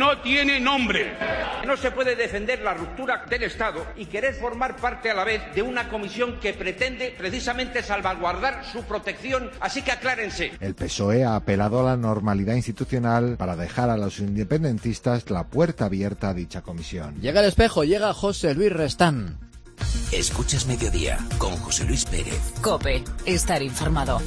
no tiene nombre. No se puede defender la ruptura del Estado y querer formar parte a la vez de una comisión que pretende precisamente salvaguardar su protección, así que aclárense. El PSOE ha apelado a la normalidad institucional para dejar a los independentistas la puerta abierta a dicha comisión. Llega El Espejo, llega José Luis Restán. Escuchas Mediodía con José Luis Pérez. COPE, estar informado.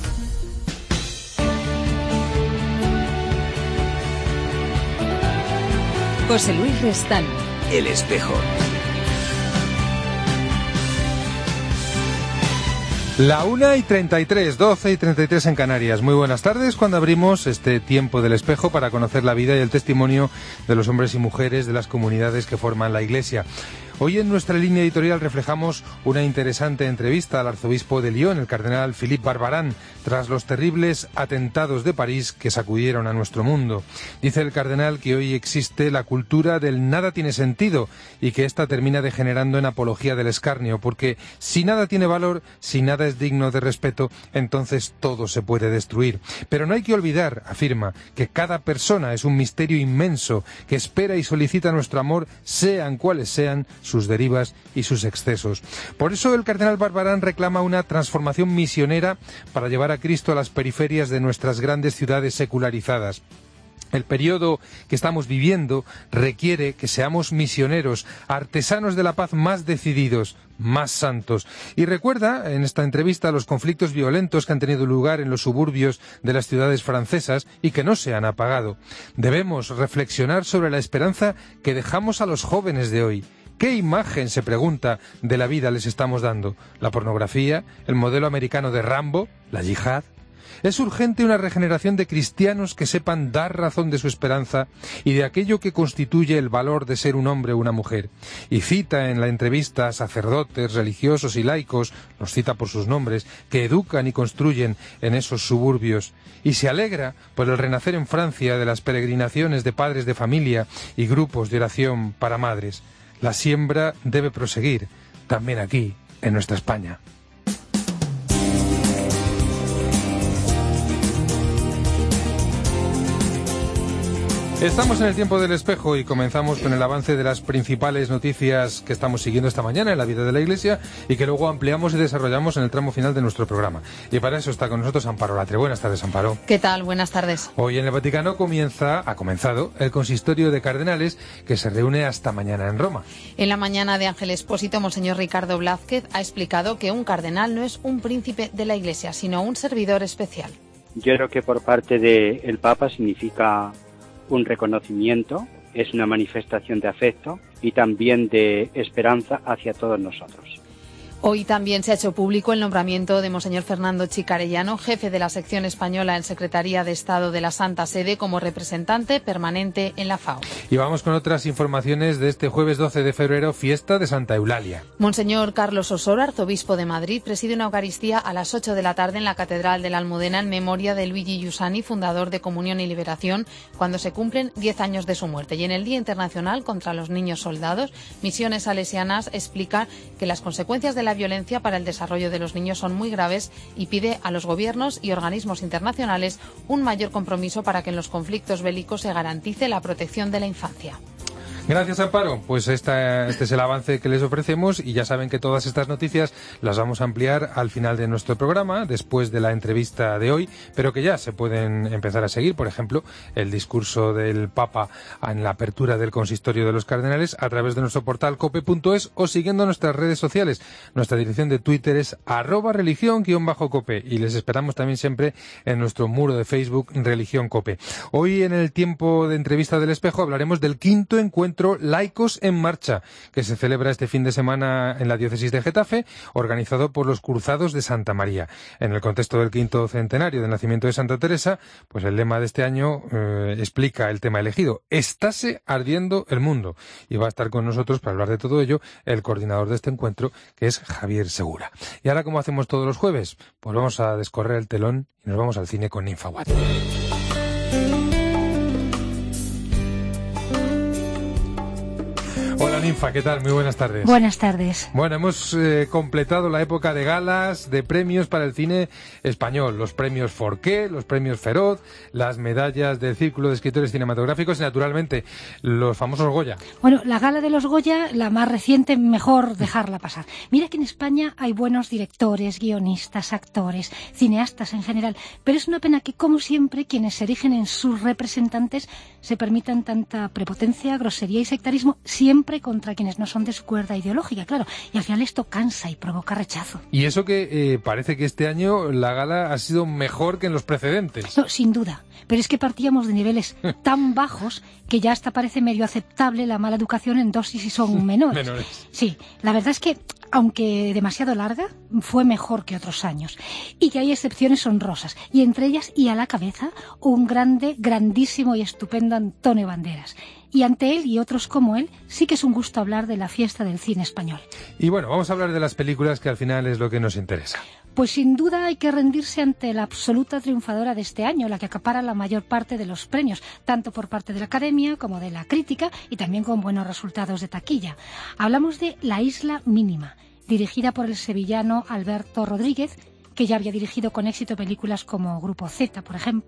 José Luis Restán. El Espejo. La 1:33, 12:33 en Canarias. Muy buenas tardes, cuando abrimos este tiempo del Espejo para conocer la vida y el testimonio de los hombres y mujeres de las comunidades que forman la Iglesia. Hoy en nuestra línea editorial reflejamos una interesante entrevista al arzobispo de Lyon, el cardenal Philippe Barbaran, tras los terribles atentados de París que sacudieron a nuestro mundo. Dice el cardenal que hoy existe la cultura del nada tiene sentido y que ésta termina degenerando en apología del escarnio, porque si nada tiene valor, si nada es digno de respeto, entonces todo se puede destruir. Pero no hay que olvidar, afirma, que cada persona es un misterio inmenso que espera y solicita nuestro amor, sean cuales sean sus derivas y sus excesos. Por eso el cardenal Barbaran reclama una transformación misionera para llevar a Cristo a las periferias de nuestras grandes ciudades secularizadas. El periodo que estamos viviendo requiere que seamos misioneros, artesanos de la paz más decididos, más santos. Y recuerda en esta entrevista los conflictos violentos que han tenido lugar en los suburbios de las ciudades francesas y que no se han apagado. Debemos reflexionar sobre la esperanza que dejamos a los jóvenes de hoy. ¿Qué imagen, se pregunta, de la vida les estamos dando? ¿La pornografía? ¿El modelo americano de Rambo? ¿La yihad? Es urgente una regeneración de cristianos que sepan dar razón de su esperanza y de aquello que constituye el valor de ser un hombre o una mujer. Y cita en la entrevista a sacerdotes, religiosos y laicos, los cita por sus nombres, que educan y construyen en esos suburbios. Y se alegra por el renacer en Francia de las peregrinaciones de padres de familia y grupos de oración para madres. La siembra debe proseguir, también aquí, en nuestra España. Estamos en el tiempo del Espejo y comenzamos con el avance de las principales noticias que estamos siguiendo esta mañana en la vida de la Iglesia y que luego ampliamos y desarrollamos en el tramo final de nuestro programa. Y para eso está con nosotros Amparo Latre. Buenas tardes, Amparo. ¿Qué tal? Buenas tardes. Hoy en el Vaticano ha comenzado el consistorio de cardenales que se reúne hasta mañana en Roma. En la mañana de Ángel Expósito, Monseñor Ricardo Blázquez ha explicado que un cardenal no es un príncipe de la Iglesia, sino un servidor especial. Yo creo que por parte del Papa significa un reconocimiento, es una manifestación de afecto y también de esperanza hacia todos nosotros. Hoy también se ha hecho público el nombramiento de Monseñor Fernando Chicarellano, jefe de la sección española en Secretaría de Estado de la Santa Sede, como representante permanente en la FAO. Y vamos con otras informaciones de este jueves 12 de febrero, fiesta de Santa Eulalia. Monseñor Carlos Osoro, arzobispo de Madrid, preside una Eucaristía a las 8 de la tarde en la Catedral de la Almudena en memoria de Luigi Giussani, fundador de Comunión y Liberación, cuando se cumplen 10 años de su muerte. Y en el Día Internacional contra los Niños Soldados, Misiones Salesianas explica que las consecuencias de la violencia para el desarrollo de los niños son muy graves y pide a los gobiernos y organismos internacionales un mayor compromiso para que en los conflictos bélicos se garantice la protección de la infancia. Gracias, Amparo. Pues este es el avance que les ofrecemos y ya saben que todas estas noticias las vamos a ampliar al final de nuestro programa, después de la entrevista de hoy, pero que ya se pueden empezar a seguir, por ejemplo, el discurso del Papa en la apertura del consistorio de los cardenales a través de nuestro portal cope.es o siguiendo nuestras redes sociales. Nuestra dirección de Twitter es @religión_cope y les esperamos también siempre en nuestro muro de Facebook Religión Cope. Hoy en el tiempo de entrevista del Espejo hablaremos del quinto encuentro Laicos en Marcha, que se celebra este fin de semana en la diócesis de Getafe, organizado por los Cruzados de Santa María. En el contexto del quinto centenario del nacimiento de Santa Teresa, pues el lema de este año explica el tema elegido: Estáse ardiendo el mundo. Y va a estar con nosotros para hablar de todo ello el coordinador de este encuentro, que es Javier Segura. Y ahora, como hacemos todos los jueves, pues vamos a descorrer el telón y nos vamos al cine con Ninfa Watt. Hola Ninfa, ¿qué tal? Muy buenas tardes. Buenas tardes. Bueno, hemos completado la época de galas, de premios para el cine español. Los premios Forqué, los premios Feroz, las medallas del Círculo de Escritores Cinematográficos y, naturalmente, los famosos Goya. Bueno, la gala de los Goya, la más reciente, mejor dejarla pasar. Mira que en España hay buenos directores, guionistas, actores, cineastas en general, pero es una pena que, como siempre, quienes se erigen en sus representantes se permitan tanta prepotencia, grosería y sectarismo, siempre contra quienes no son de su cuerda ideológica, claro. Y al final esto cansa y provoca rechazo. Y eso que parece que este año la gala ha sido mejor que en los precedentes. No, sin duda. Pero es que partíamos de niveles tan bajos que ya hasta parece medio aceptable la mala educación en dosis si son menores. Sí, la verdad es que, aunque demasiado larga, fue mejor que otros años. Y que hay excepciones honrosas. Y entre ellas, y a la cabeza, un grande, grandísimo y estupendo Antonio Banderas. Y ante él y otros como él, sí que es un gusto hablar de la fiesta del cine español. Y bueno, vamos a hablar de las películas, que al final es lo que nos interesa. Pues sin duda hay que rendirse ante la absoluta triunfadora de este año, la que acapara la mayor parte de los premios, tanto por parte de la Academia como de la crítica, y también con buenos resultados de taquilla. Hablamos de La Isla Mínima, dirigida por el sevillano Alberto Rodríguez, que ya había dirigido con éxito películas como Grupo 7,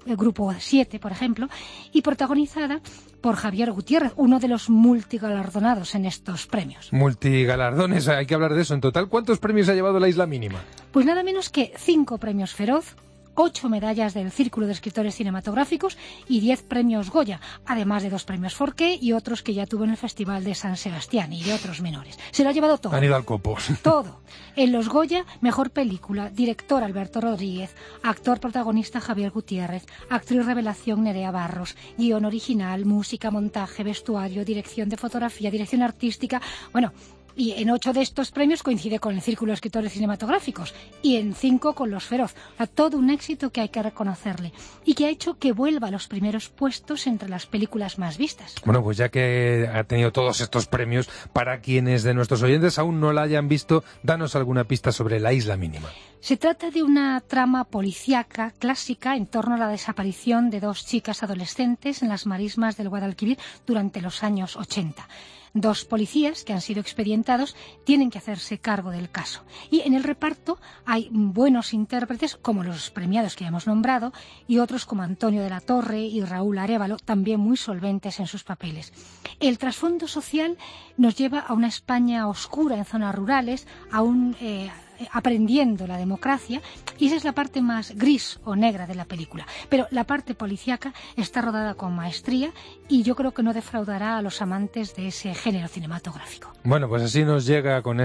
por ejemplo, y protagonizada por Javier Gutiérrez, uno de los multigalardonados en estos premios. Multigalardones, hay que hablar de eso. En total, ¿cuántos premios ha llevado La Isla Mínima? Pues nada menos que 5 premios Feroz, 8 medallas del Círculo de Escritores Cinematográficos y 10 premios Goya, además de 2 premios Forqué y otros que ya tuvo en el Festival de San Sebastián y de otros menores. Se lo ha llevado todo. Han ido al copo. Todo. En los Goya, mejor película, director Alberto Rodríguez, actor protagonista Javier Gutiérrez, actriz revelación Nerea Barros, guión original, música, montaje, vestuario, dirección de fotografía, dirección artística, bueno. Y en 8 de estos premios coincide con el Círculo de Escritores Cinematográficos y en 5 con los Feroz. Todo un éxito que hay que reconocerle y que ha hecho que vuelva a los primeros puestos entre las películas más vistas. Bueno, pues ya que ha tenido todos estos premios, para quienes de nuestros oyentes aún no la hayan visto, danos alguna pista sobre La Isla Mínima. Se trata de una trama policíaca clásica en torno a la desaparición de 2 chicas adolescentes en las marismas del Guadalquivir durante los años 80. 2 policías que han sido expedientados tienen que hacerse cargo del caso. Y en el reparto hay buenos intérpretes, como los premiados que ya hemos nombrado, y otros como Antonio de la Torre y Raúl Arévalo, también muy solventes en sus papeles. El trasfondo social nos lleva a una España oscura en zonas rurales, aún aprendiendo la democracia, y esa es la parte más gris o negra de la película. Pero la parte policíaca está rodada con maestría y yo creo que no defraudará a los amantes de ese género cinematográfico. Bueno, pues así nos llega con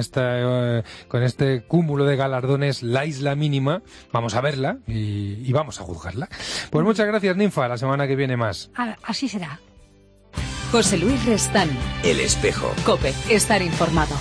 este cúmulo de galardones La Isla Mínima. Vamos a verla y vamos a juzgarla. Pues muchas gracias, Ninfa. La semana que viene más. Así será. José Luis Restán. El Espejo. COPE. Estar informado.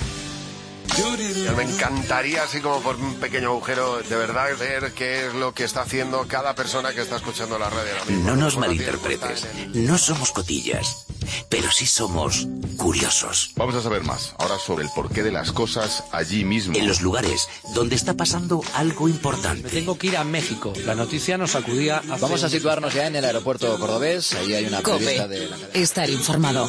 Me encantaría, así como por un pequeño agujero, de verdad ver qué es lo que está haciendo cada persona que está escuchando la radio ahora mismo. No nos malinterpretes, no somos cotillas, pero sí somos curiosos. Vamos a saber más ahora sobre el porqué de las cosas allí mismo. En los lugares donde está pasando algo importante. Me tengo que ir a México. La noticia nos sacudía. Vamos a situarnos ya en el aeropuerto cordobés. Ahí hay una periodista de la cadena. Estar informado.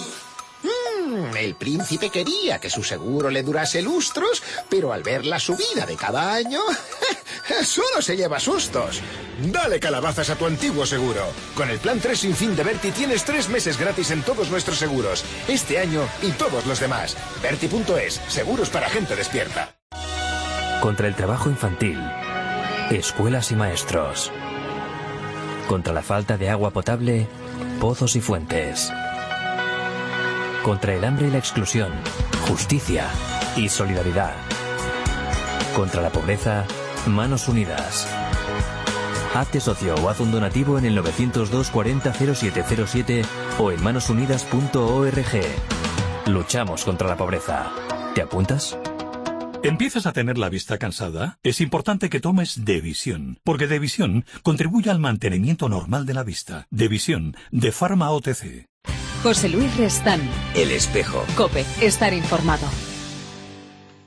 El príncipe quería que su seguro le durase lustros, pero al ver la subida de cada año, solo se lleva sustos. Dale calabazas a tu antiguo seguro. Con el plan 3 sin fin de Berti tienes 3 meses gratis en todos nuestros seguros. Este año y todos los demás. Berti.es, seguros para gente despierta. Contra el trabajo infantil, escuelas y maestros. Contra la falta de agua potable, pozos y fuentes. Contra el hambre y la exclusión, justicia y solidaridad. Contra la pobreza, manos unidas. Hazte socio o haz un donativo en el 902 40 0707 o en manosunidas.org. Luchamos contra la pobreza. ¿Te apuntas? ¿Empiezas a tener la vista cansada? Es importante que tomes Devisión, porque Devisión contribuye al mantenimiento normal de la vista. Devisión, de Pharma OTC. José Luis Restán. El Espejo. COPE. Estar informado.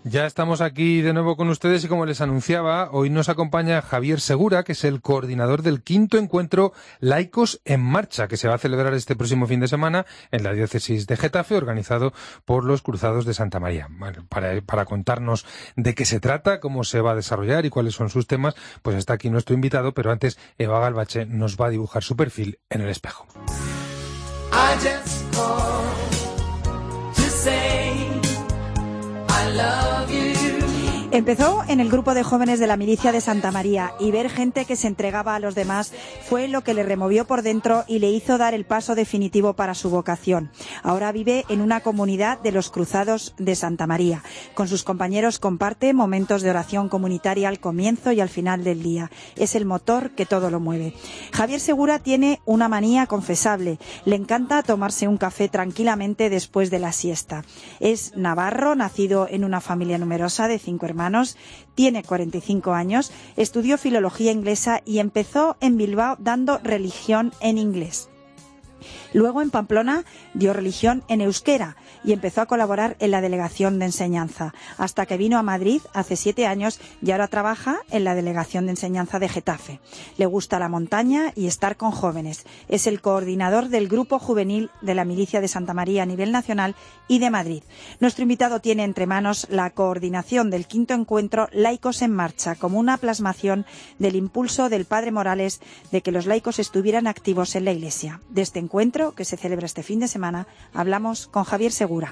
Ya estamos aquí de nuevo con ustedes y como les anunciaba, hoy nos acompaña Javier Segura, que es el coordinador del 5º encuentro Laicos en Marcha, que se va a celebrar este próximo fin de semana en la diócesis de Getafe, organizado por los Cruzados de Santa María. Bueno, para contarnos de qué se trata, cómo se va a desarrollar y cuáles son sus temas, pues está aquí nuestro invitado, pero antes Eva Galvache nos va a dibujar su perfil en el espejo. I just called to say I love you. Empezó en el grupo de jóvenes de la milicia de Santa María y ver gente que se entregaba a los demás fue lo que le removió por dentro y le hizo dar el paso definitivo para su vocación. Ahora vive en una comunidad de los Cruzados de Santa María. Con sus compañeros comparte momentos de oración comunitaria al comienzo y al final del día. Es el motor que todo lo mueve. Javier Segura tiene una manía confesable. Le encanta tomarse un café tranquilamente después de la siesta. Es navarro, nacido en una familia numerosa de 5 hermanos. Tiene 45 años, estudió filología inglesa y empezó en Bilbao dando religión en inglés. Luego en Pamplona dio religión en euskera y empezó a colaborar en la delegación de enseñanza, hasta que vino a Madrid hace 7 años y ahora trabaja en la delegación de enseñanza de Getafe. Le gusta la montaña y estar con jóvenes. Es el coordinador del grupo juvenil de la milicia de Santa María a nivel nacional y de Madrid. Nuestro invitado tiene entre manos la coordinación del 5º encuentro Laicos en Marcha, como una plasmación del impulso del padre Morales de que los laicos estuvieran activos en la Iglesia. De este encuentro, que se celebra este fin de semana, hablamos con Javier Segura.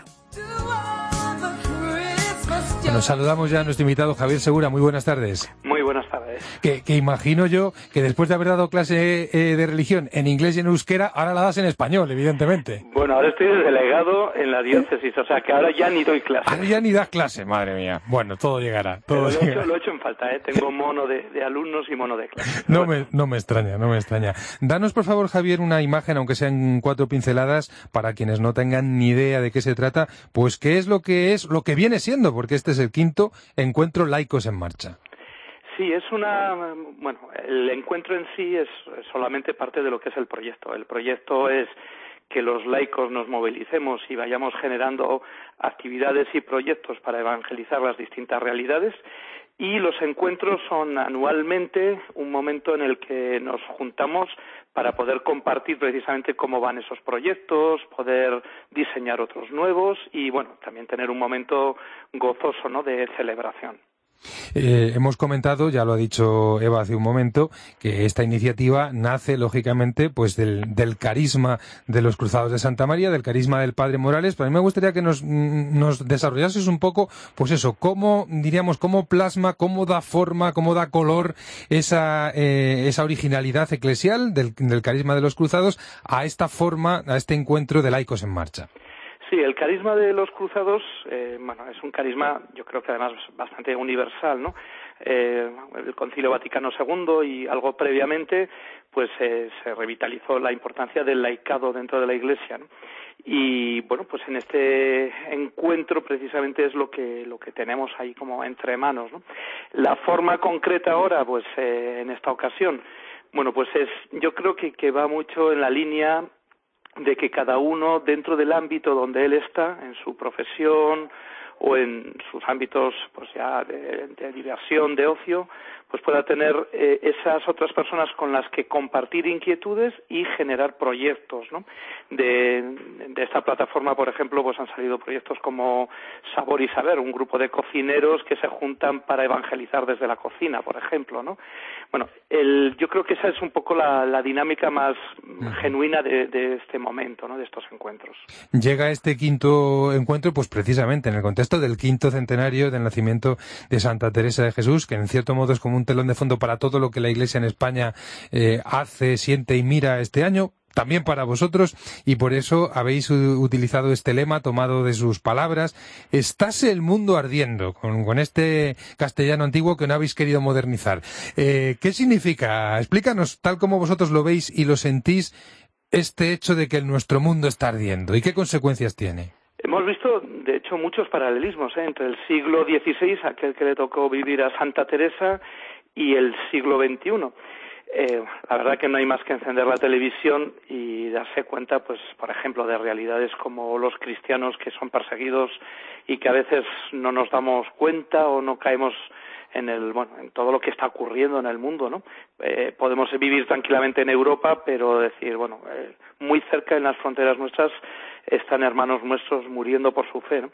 Bueno, saludamos ya a nuestro invitado Javier Segura. Muy buenas tardes. Muy buenas tardes. Que imagino yo que después de haber dado clase de religión en inglés y en euskera, ahora la das en español, evidentemente. Bueno, ahora estoy de delegado en la diócesis, o sea que ahora ya ni doy clase. Ahora ya ni das clase, madre mía. Bueno, todo llegará. Todo llegará. Lo he hecho en falta, ¿eh? Tengo mono de alumnos y mono de clase. No me extraña. Danos, por favor, Javier, una imagen, aunque sean 4 pinceladas, para quienes no tengan ni idea de qué se trata, pues qué es lo que viene siendo, porque este es el 5º encuentro Laicos en Marcha. Sí, el encuentro en sí es solamente parte de lo que es el proyecto. El proyecto es que los laicos nos movilicemos y vayamos generando actividades y proyectos para evangelizar las distintas realidades, y los encuentros son anualmente un momento en el que nos juntamos para poder compartir precisamente cómo van esos proyectos, poder diseñar otros nuevos y, también tener un momento gozoso, ¿no?, de celebración. Hemos comentado, ya lo ha dicho Eva hace un momento, que esta iniciativa nace lógicamente pues del carisma de los Cruzados de Santa María, del carisma del Padre Morales, pero a mí me gustaría que nos desarrollases un poco, pues eso, cómo plasma, cómo da forma, cómo da color esa originalidad eclesial del carisma de los Cruzados a esta forma, a este encuentro de Laicos en Marcha. Sí, el carisma de los Cruzados, es un carisma, yo creo que además bastante universal, ¿no? El Concilio Vaticano II y algo previamente, pues se revitalizó la importancia del laicado dentro de la Iglesia, ¿no? Y pues en este encuentro precisamente es lo que tenemos ahí como entre manos, ¿no? La forma concreta ahora, pues en esta ocasión, yo creo que va mucho en la línea de que cada uno dentro del ámbito donde él está, en su profesión o en sus ámbitos pues ya de diversión, de ocio, pues pueda tener esas otras personas con las que compartir inquietudes y generar proyectos, ¿no? De esta plataforma, por ejemplo, pues han salido proyectos como Sabor y Saber, un grupo de cocineros que se juntan para evangelizar desde la cocina, por ejemplo, ¿no? Yo creo que esa es un poco la dinámica más genuina de este momento, ¿no?, de estos encuentros. Llega este 5º encuentro, pues precisamente en el contexto del 5º centenario del nacimiento de Santa Teresa de Jesús, que en cierto modo es como un telón de fondo para todo lo que la Iglesia en España hace, siente y mira este año. También para vosotros, y por eso habéis utilizado este lema tomado de sus palabras: «Estáse el mundo ardiendo», con este castellano antiguo que no habéis querido modernizar. ¿Qué significa? Explícanos, tal como vosotros lo veis y lo sentís, este hecho de que nuestro mundo está ardiendo, ¿y qué consecuencias tiene? Hemos visto, de hecho, muchos paralelismos entre el siglo XVI, aquel que le tocó vivir a Santa Teresa, y el siglo XXI. La verdad que no hay más que encender la televisión y darse cuenta, pues, por ejemplo, de realidades como los cristianos que son perseguidos y que a veces no nos damos cuenta o no caemos en todo lo que está ocurriendo en el mundo, ¿no? Podemos vivir tranquilamente en Europa, pero decir, muy cerca en las fronteras nuestras están hermanos nuestros muriendo por su fe, ¿no?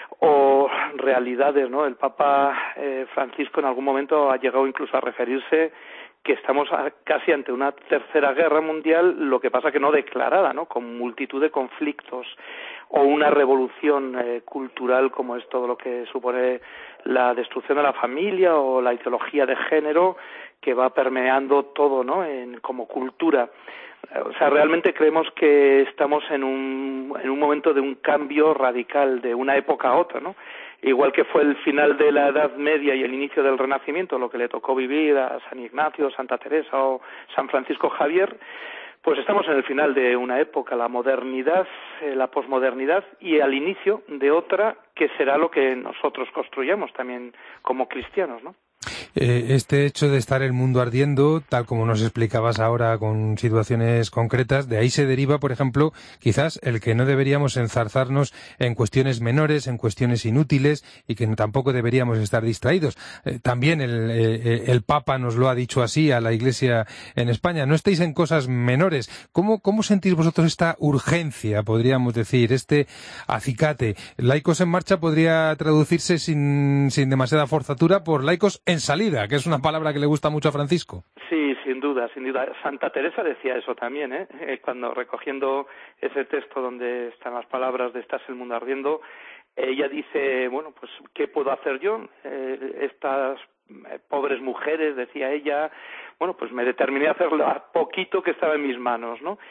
O realidades, ¿no? El Papa Francisco en algún momento ha llegado incluso a referirse que estamos casi ante una tercera guerra mundial, lo que pasa que no declarada, ¿no? Con multitud de conflictos, o una revolución cultural como es todo lo que supone la destrucción de la familia o la ideología de género que va permeando todo, ¿no? Como cultura. O sea, realmente creemos que estamos en un momento de un cambio radical de una época a otra, ¿no? Igual que fue el final de la Edad Media y el inicio del Renacimiento, lo que le tocó vivir a San Ignacio, Santa Teresa o San Francisco Javier, pues estamos en el final de una época, la modernidad, la posmodernidad, y al inicio de otra que será lo que nosotros construyamos también como cristianos, ¿no? Este hecho de estar el mundo ardiendo, tal como nos explicabas ahora con situaciones concretas, de ahí se deriva, por ejemplo, quizás el que no deberíamos enzarzarnos en cuestiones menores, en cuestiones inútiles y que tampoco deberíamos estar distraídos. También el Papa nos lo ha dicho así a la Iglesia en España. No estéis en cosas menores. ¿Cómo sentís vosotros esta urgencia, podríamos decir, este acicate? Laicos en marcha podría traducirse sin demasiada forzatura por laicos en salida, que es una palabra que le gusta mucho a Francisco. Sí, sin duda, sin duda. Santa Teresa decía eso también, cuando recogiendo ese texto donde están las palabras de "estás el mundo ardiendo", ella dice, pues, ¿qué puedo hacer yo? Estas pobres mujeres, decía ella, pues me determiné a hacer lo poquito que estaba en mis manos, ¿no?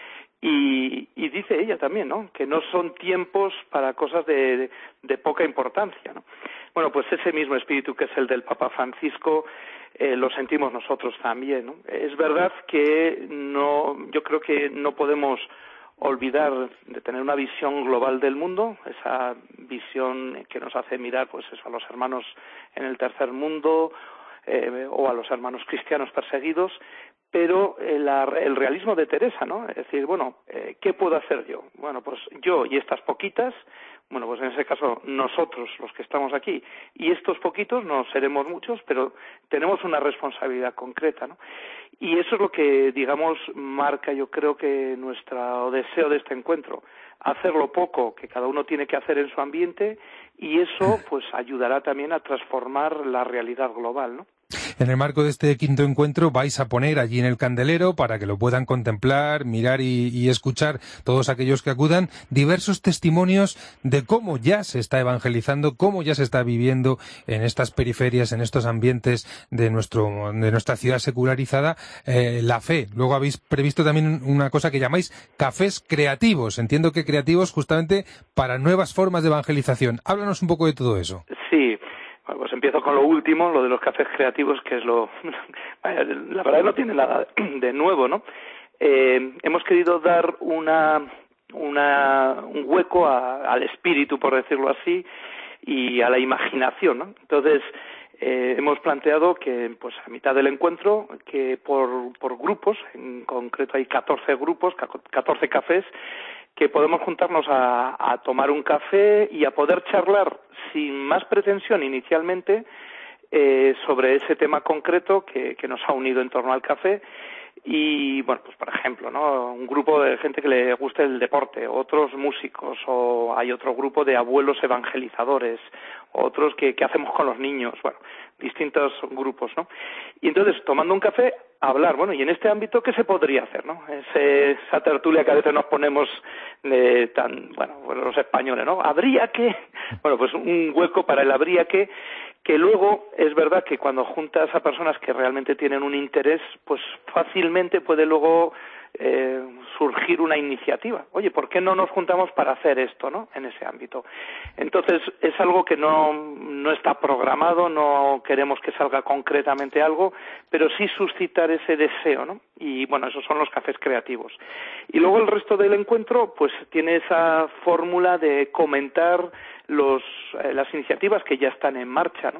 Y dice ella también, ¿no? Que no son tiempos para cosas de poca importancia, ¿no? Pues ese mismo espíritu que es el del Papa Francisco lo sentimos nosotros también, ¿no? Es verdad que yo creo que no podemos olvidar de tener una visión global del mundo, esa visión que nos hace mirar, pues eso, a los hermanos en el tercer mundo o a los hermanos cristianos perseguidos, pero el realismo de Teresa, ¿no? Es decir, ¿qué puedo hacer yo? Pues yo y estas poquitas, pues en ese caso nosotros los que estamos aquí, y estos poquitos no seremos muchos, pero tenemos una responsabilidad concreta, ¿no? Y eso es lo que, digamos, marca, yo creo que nuestro deseo de este encuentro, hacer lo poco que cada uno tiene que hacer en su ambiente, y eso pues ayudará también a transformar la realidad global, ¿no? En el marco de este quinto encuentro vais a poner allí en el candelero, para que lo puedan contemplar, mirar y escuchar todos aquellos que acudan, diversos testimonios de cómo ya se está evangelizando, cómo ya se está viviendo en estas periferias, en estos ambientes de nuestra ciudad secularizada, la fe. Luego habéis previsto también una cosa que llamáis cafés creativos. Entiendo que creativos justamente para nuevas formas de evangelización. Háblanos un poco de todo eso. Sí. Pues empiezo con lo último, lo de los cafés creativos, que es la verdad no tiene nada de nuevo, ¿no? Hemos querido dar un hueco al espíritu, por decirlo así, y a la imaginación, ¿no? Entonces, hemos planteado que, pues, a mitad del encuentro, que por grupos, en concreto hay 14 grupos, 14 cafés, que podemos juntarnos a tomar un café y a poder charlar sin más pretensión inicialmente sobre ese tema concreto que nos ha unido en torno al café. Y, pues por ejemplo, ¿no? Un grupo de gente que le guste el deporte, otros músicos, o hay otro grupo de abuelos evangelizadores, otros que hacemos con los niños, distintos grupos, ¿no? Y entonces, tomando un café, hablar, y en este ámbito, ¿qué se podría hacer, no? Esa tertulia que a veces nos ponemos los españoles, ¿no? Habría que, pues un hueco para el habría que luego es verdad que cuando juntas a personas que realmente tienen un interés, pues fácilmente puede luego surgir una iniciativa. Oye, ¿por qué no nos juntamos para hacer esto, no? En ese ámbito. Entonces, es algo que no está programado, no queremos que salga concretamente algo, pero sí suscitar ese deseo, ¿no? Y esos son los cafés creativos. Y luego el resto del encuentro, pues tiene esa fórmula de comentar las iniciativas que ya están en marcha, ¿no?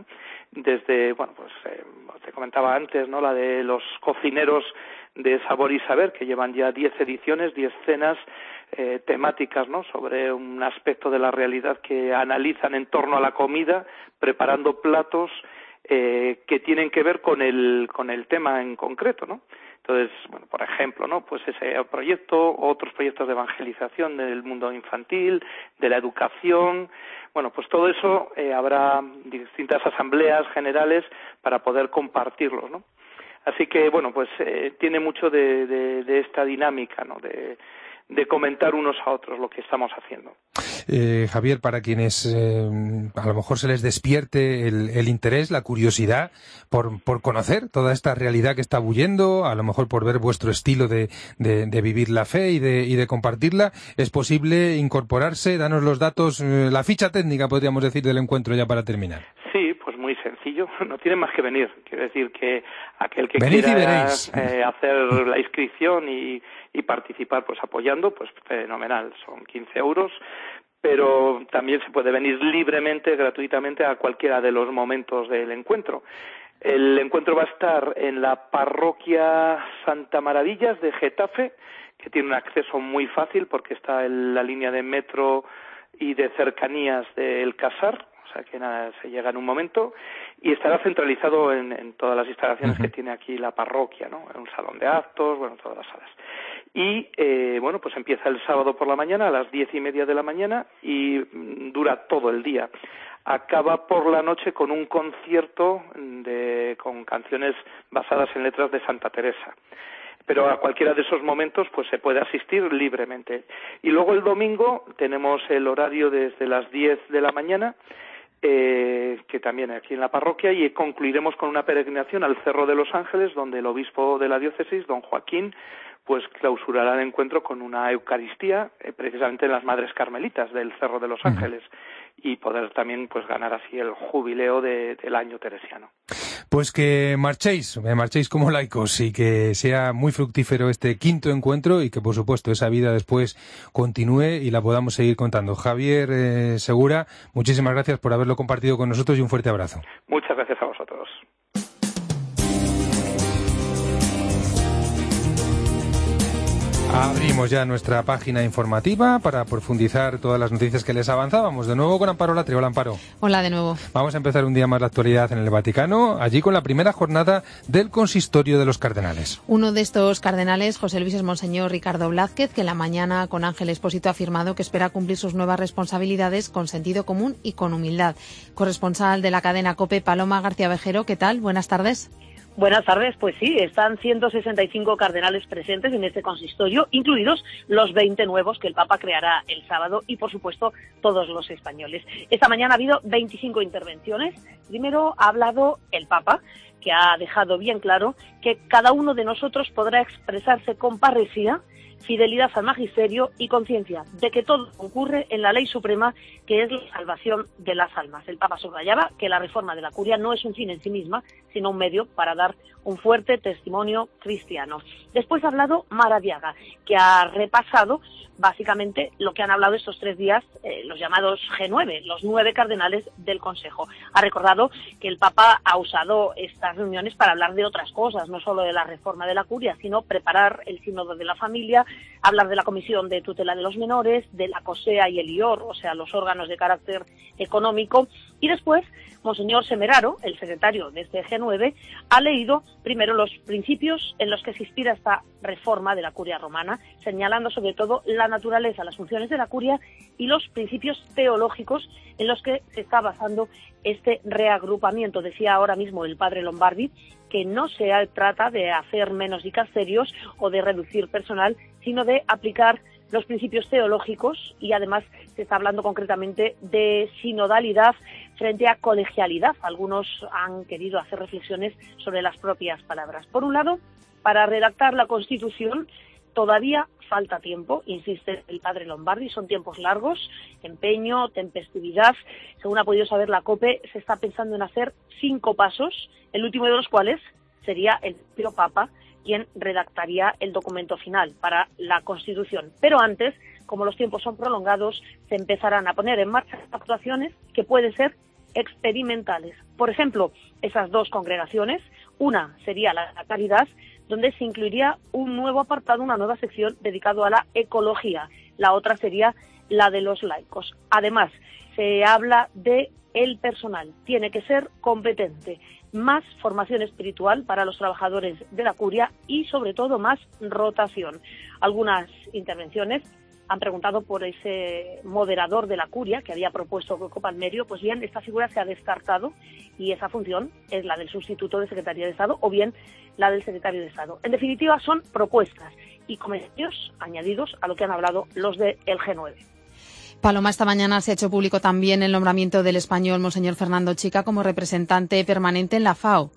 desde, bueno, pues te comentaba antes, ¿no?, la de los cocineros de Sabor y Saber, que llevan ya 10 ediciones, 10 cenas temáticas, ¿no?, sobre un aspecto de la realidad que analizan en torno a la comida, preparando platos que tienen que ver con el tema en concreto, ¿no? Entonces, bueno, por ejemplo, ¿no?, pues ese proyecto, otros proyectos de evangelización del mundo infantil, de la educación, bueno, pues todo eso habrá distintas asambleas generales para poder compartirlos, ¿no? Así que, bueno, pues tiene mucho de esta dinámica, ¿no?, de comentar unos a otros lo que estamos haciendo. Javier, para quienes a lo mejor se les despierte el interés, la curiosidad por conocer toda esta realidad que está bullendo, a lo mejor por ver vuestro estilo de vivir la fe y de compartirla, ¿es posible incorporarse? Danos los datos, la ficha técnica, podríamos decir, del encuentro ya para terminar. Sí, pues muy sencillo, no tienen más que venir. Quiero decir que aquel que venid quiera hacer la inscripción y participar, pues apoyando, pues fenomenal, son 15 €, pero también se puede venir libremente, gratuitamente, a cualquiera de los momentos del encuentro. El encuentro va a estar en la parroquia Santa Maravillas de Getafe, que tiene un acceso muy fácil porque está en la línea de metro y de cercanías del Casar, o sea que nada, se llega en un momento, y estará centralizado en todas las instalaciones que tiene aquí la parroquia, ¿no?, en un salón de actos, bueno, todas las salas. Y, bueno, pues empieza el sábado por la mañana a las 10:30 de la mañana y dura todo el día. Acaba por la noche con un concierto con canciones basadas en letras de Santa Teresa. Pero a cualquiera de esos momentos pues se puede asistir libremente. Y luego el domingo tenemos el horario desde las 10 de la mañana, que también aquí en la parroquia, y concluiremos con una peregrinación al Cerro de los Ángeles, donde el obispo de la diócesis, don Joaquín, pues clausurará el encuentro con una Eucaristía, precisamente en las Madres Carmelitas del Cerro de los Ángeles, y poder también pues ganar así el jubileo del año teresiano. Pues que marchéis como laicos y que sea muy fructífero este quinto encuentro y que por supuesto esa vida después continúe y la podamos seguir contando. Javier Segura, muchísimas gracias por haberlo compartido con nosotros y un fuerte abrazo. Muchas gracias a vosotros. Abrimos ya nuestra página informativa para profundizar todas las noticias que les avanzábamos. De nuevo con Amparo Latre. Hola, Amparo. Hola de nuevo. Vamos a empezar un día más la actualidad en el Vaticano, allí con la primera jornada del Consistorio de los Cardenales. Uno de estos cardenales, José Luis, es Monseñor Ricardo Blázquez, que en la mañana con Ángel Expósito ha afirmado que espera cumplir sus nuevas responsabilidades con sentido común y con humildad. Corresponsal de la cadena COPE, Paloma García Vejero, ¿qué tal? Buenas tardes. Buenas tardes, pues sí, están 165 cardenales presentes en este consistorio, incluidos los 20 nuevos que el Papa creará el sábado y, por supuesto, todos los españoles. Esta mañana ha habido 25 intervenciones. Primero ha hablado el Papa, que ha dejado bien claro que cada uno de nosotros podrá expresarse con parresía, fidelidad al magisterio y conciencia de que todo concurre en la ley suprema, que es la salvación de las almas. El Papa subrayaba que la reforma de la curia no es un fin en sí misma, sino un medio para dar un fuerte testimonio cristiano. Después ha hablado Maradiaga, que ha repasado básicamente lo que han hablado estos 3 días los llamados G9, los 9 cardenales del Consejo. Ha recordado que el Papa ha usado estas reuniones para hablar de otras cosas, no solo de la reforma de la curia, sino preparar el sínodo de la familia, hablar de la Comisión de Tutela de los Menores, de la COSEA y el IOR, o sea, los órganos de carácter económico. Y después, Monseñor Semeraro, el secretario de este G9, ha leído primero los principios en los que se inspira esta reforma de la curia romana, señalando sobre todo la naturaleza, las funciones de la curia y los principios teológicos en los que se está basando este reagrupamiento. Decía ahora mismo el padre Lombardi que no se trata de hacer menos dicasterios o de reducir personal, sino de aplicar los principios teológicos, y además se está hablando concretamente de sinodalidad frente a colegialidad. Algunos han querido hacer reflexiones sobre las propias palabras. Por un lado, para redactar la Constitución todavía falta tiempo, insiste el padre Lombardi, son tiempos largos, empeño, tempestividad. Según ha podido saber la COPE, se está pensando en hacer 5 pasos, el último de los cuales sería el propio Papa quien redactaría el documento final para la Constitución. Pero antes, como los tiempos son prolongados, se empezarán a poner en marcha actuaciones que pueden ser experimentales. Por ejemplo, esas dos congregaciones, una sería la Caridad, donde se incluiría un nuevo apartado, una nueva sección dedicado a la ecología. La otra sería la de los laicos. Además, se habla de el personal. Tiene que ser competente. Más formación espiritual para los trabajadores de la curia y, sobre todo, más rotación. Algunas intervenciones han preguntado por ese moderador de la curia que había propuesto Coco Palmerio. Pues bien, esta figura se ha descartado y esa función es la del sustituto de Secretaría de Estado o bien la del Secretario de Estado. En definitiva, son propuestas y comentarios añadidos a lo que han hablado los del G9. Paloma, esta mañana se ha hecho público también el nombramiento del español Monseñor Fernando Chica como representante permanente en la FAO.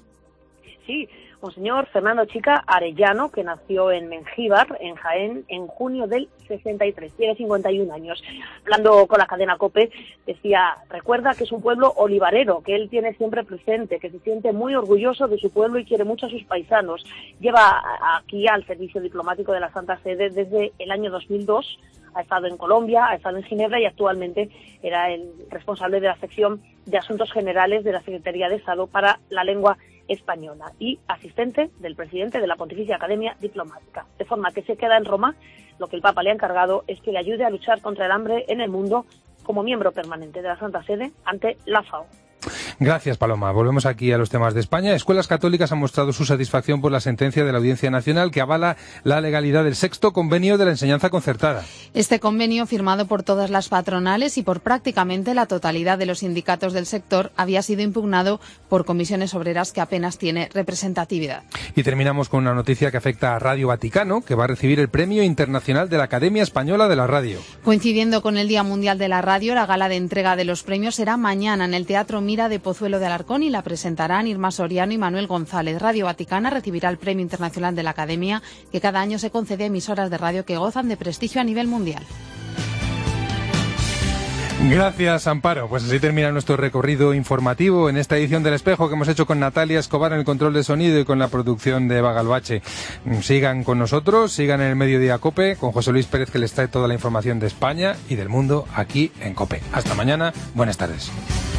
Sí, Monseñor Fernando Chica Arellano, que nació en Mengíbar, en Jaén, en junio del 63, tiene 51 años. Hablando con la cadena COPE, decía, recuerda que es un pueblo olivarero, que él tiene siempre presente, que se siente muy orgulloso de su pueblo y quiere mucho a sus paisanos. Lleva aquí al servicio diplomático de la Santa Sede desde el año 2002, ha estado en Colombia, ha estado en Ginebra y actualmente era el responsable de la sección de Asuntos Generales de la Secretaría de Estado para la Lengua Española y asistente del presidente de la Pontificia Academia Diplomática. De forma que se queda en Roma. Lo que el Papa le ha encargado es que le ayude a luchar contra el hambre en el mundo como miembro permanente de la Santa Sede ante la FAO. Gracias, Paloma. Volvemos aquí a los temas de España. Escuelas católicas han mostrado su satisfacción por la sentencia de la Audiencia Nacional que avala la legalidad del sexto convenio de la enseñanza concertada. Este convenio, firmado por todas las patronales y por prácticamente la totalidad de los sindicatos del sector, había sido impugnado por comisiones obreras que apenas tiene representatividad. Y terminamos con una noticia que afecta a Radio Vaticano, que va a recibir el Premio Internacional de la Academia Española de la Radio. Coincidiendo con el Día Mundial de la Radio, la gala de entrega de los premios será mañana en el Teatro Mira de Pozuelo de Alarcón y la presentarán Irma Soriano y Manuel González. Radio Vaticana recibirá el Premio Internacional de la Academia, que cada año se concede a emisoras de radio que gozan de prestigio a nivel mundial. Gracias, Amparo. Pues así termina nuestro recorrido informativo en esta edición del Espejo que hemos hecho con Natalia Escobar en el control de sonido y con la producción de Eva Galvache. Sigan con nosotros, sigan en el Mediodía COPE, con José Luis Pérez, que les trae toda la información de España y del mundo aquí en COPE. Hasta mañana, buenas tardes.